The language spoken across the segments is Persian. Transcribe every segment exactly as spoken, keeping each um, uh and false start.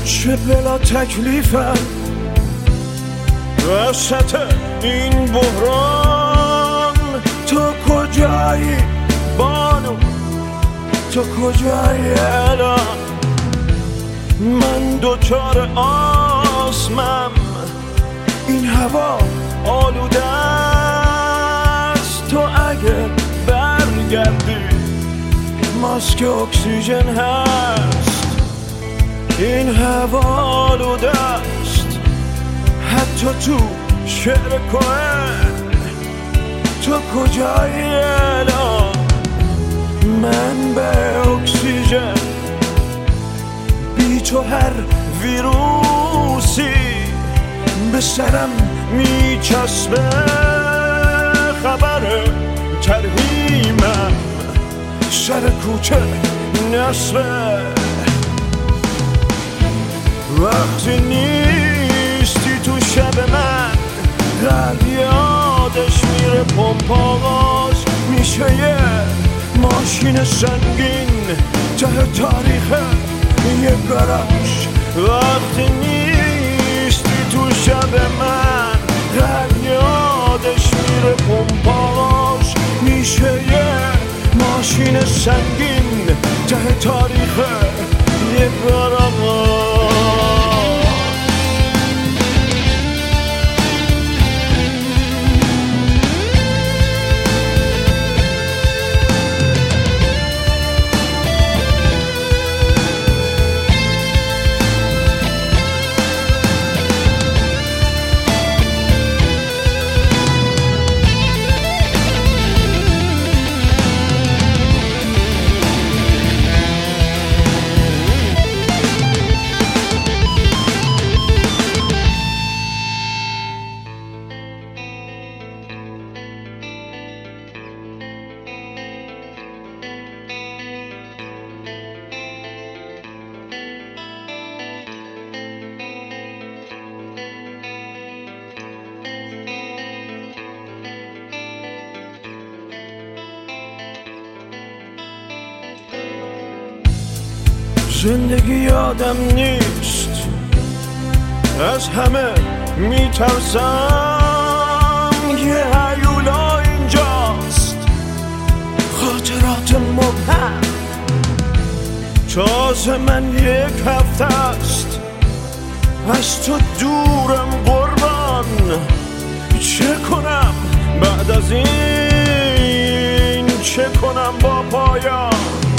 چه بلا تکلیفم وسط این بحران. تو کجایی بانو، تو کجایی الان؟ من دوچار آسمم، این هوا آلوده است. تو اگه برگردی ماسک اکسیژن هست. این هوا آلوده است حتی تو شعر کهن. تو کجایی الان؟ من به اکسیژن بی تو هر ویروسی به سرم میچسبه. خبر ترهیمم سر کوچه نصبه. وقتی نیستی تو شب من قلب یادش میره پمپ آغاز میشه یه ماشین سنگین ته تاریخ یه گاراژ. وقتی نیستی تو شب من قلب یادش میره پمپ آغاز میشه یه ماشین سنگین ته تاریخ یه گاراژ. زندگی یادم نیست، از همه میترسم. یه هیولا اینجاست، خاطرات مبهم. تازه من یک هفته است از تو دورم قربان. چه کنم بعد از این، چه کنم با پایان؟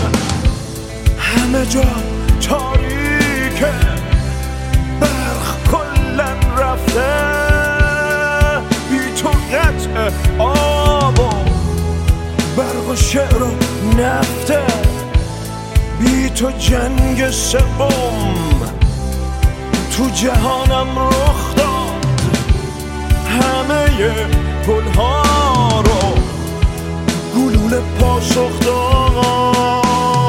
همه جا تاریکه، برق کلن رفته. بی تو قطع آب و برق و شعر و نفته. بی تو جنگ سوم تو جهانم رخ داد. همه گلها رو گلوله پاسخ داد.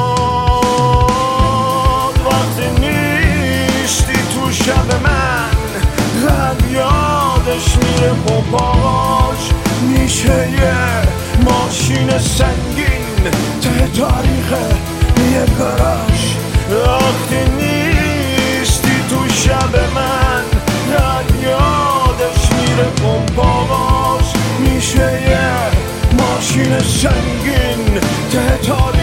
شب من قلب یادش میره پمپاژ میشه یه ماشین سنگین ته تاریخ یه گاراژ. وقتی نیستی تو شب من قلب یادش میره پمپاژ میشه یه ماشین سنگین ته تاریخ